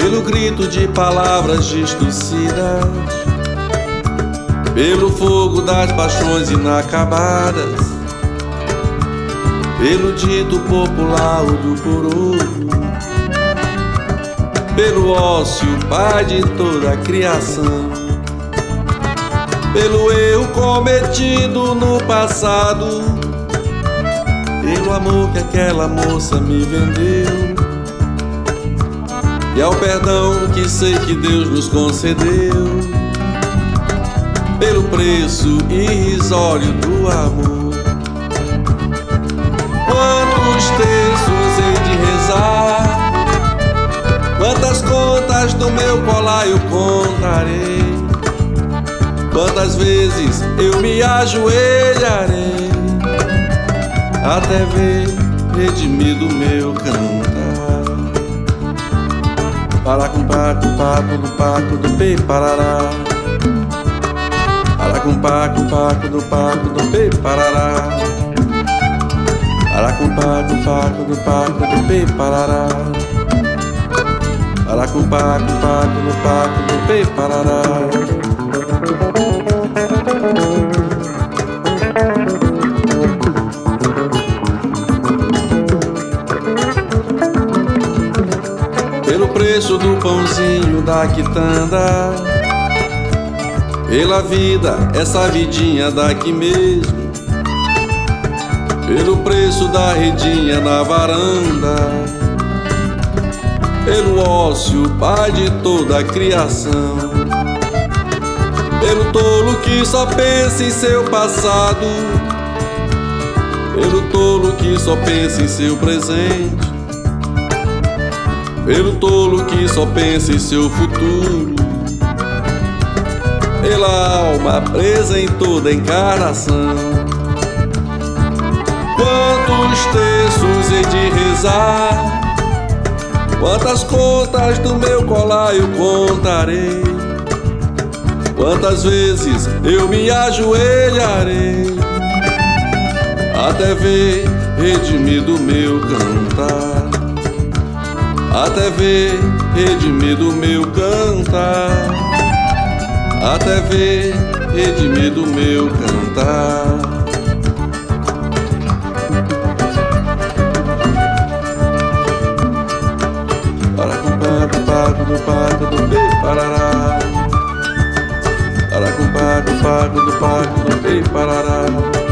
pelo grito de palavras distorcidas, pelo fogo das paixões inacabadas, pelo dito popular olho por olho, pelo ócio pai de toda a criação, pelo erro cometido no passado, pelo amor que aquela moça me vendeu, e ao perdão que sei que Deus nos concedeu, pelo preço irrisório do amor. Quantos terços hei de rezar, quantas contas do meu colaio contarei, quantas vezes eu me ajoelharei, até ver redimido meu cantar. Para com paco, paco do paco do pe parará. Para com paco, paco do pe parará. Para com paco do pe parará. Para com paco do pe parará. Pelo preço do pãozinho da quitanda, pela vida, essa vidinha daqui mesmo, pelo preço da redinha na varanda, pelo ócio pai de toda a criação, pelo tolo que só pensa em seu passado, pelo tolo que só pensa em seu presente, pelo tolo que só pensa em seu futuro, pela alma presa em toda encarnação. Quantos terços hei de rezar, quantas contas do meu colaio contarei, quantas vezes eu me ajoelharei, até ver redimido meu cantar, até ver redimido meu cantar, até ver redimido meu cantar. Para com paco do pe parará. Para com paco do pe parará.